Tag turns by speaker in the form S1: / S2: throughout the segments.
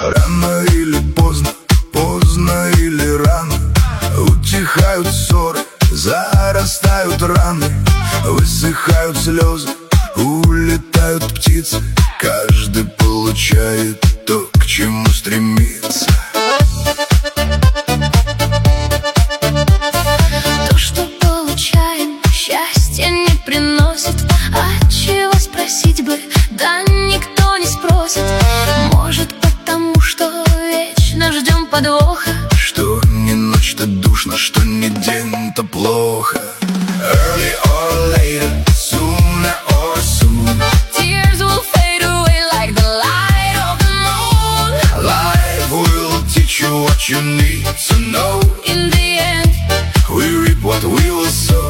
S1: Рано или поздно, поздно или рано, утихают ссоры, зарастают раны, высыхают слезы, улетают птицы. Каждый получает то, к чему стремится.
S2: То, что получаем, счастье не приносит. А чего спросить бы, да никто не спросит. Может, потому что вечно ждем подвоха.
S1: Что не ночь, то душно, что не день, то плохо. Early or later, sooner or soon,
S2: Tears will fade away like the light of the moon.
S1: life will teach you what you need to know.
S2: In the end,
S1: We reap what we will sow.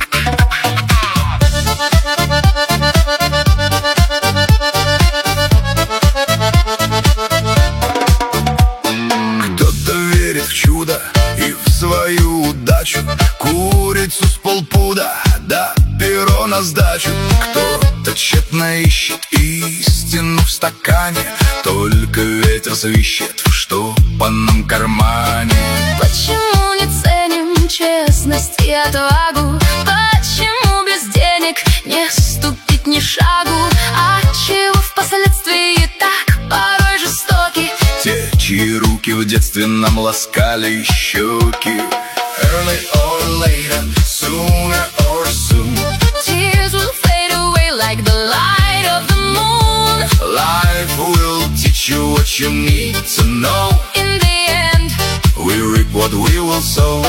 S1: Кто-то верит в чудо и в свою удачу, курицу с полпуда, да перо на сдачу. Кто-то тщетно ищет истину в стакане, только ветер свищет в штопанном кармане.
S2: почему не ценим честность и отвагу? Почему без денег не ступить ни шагу? А чего впоследствии так порой жестоки?
S1: Те, чьи руки в детстве нам ласкали щеки. Early or later, sooner or soon,
S2: Tears will fade away like the light of the moon.
S1: life will teach you what you need to know.
S2: In the end,
S1: We reap what we will sow.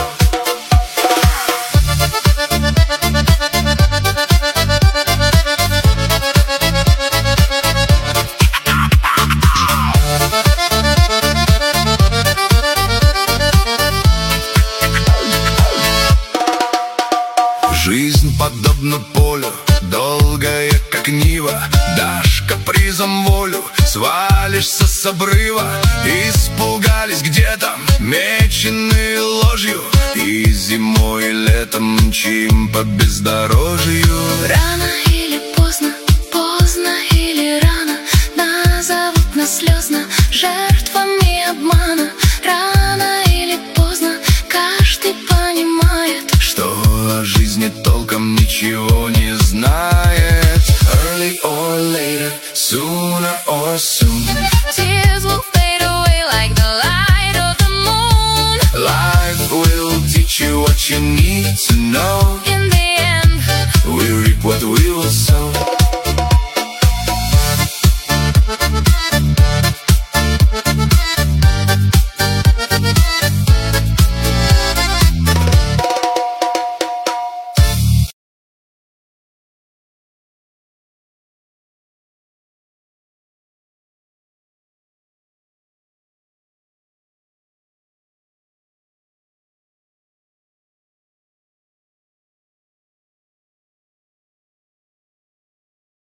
S1: Жизнь подобна полю, долгая, как нива. Дашь капризом волю, свалишься с обрыва. Испугались где-то, меченые ложью, и зимой и летом мчим по бездорожью.
S2: рано или поздно, поздно или рано, назовут нас слезно жертвами обмана. Рано или поздно каждый понимает,
S1: Что о жизни толком ничего не знает. Early or later, sooner or soon,
S2: tears will fade away like the light of the moon.
S1: life will teach you what you need to know.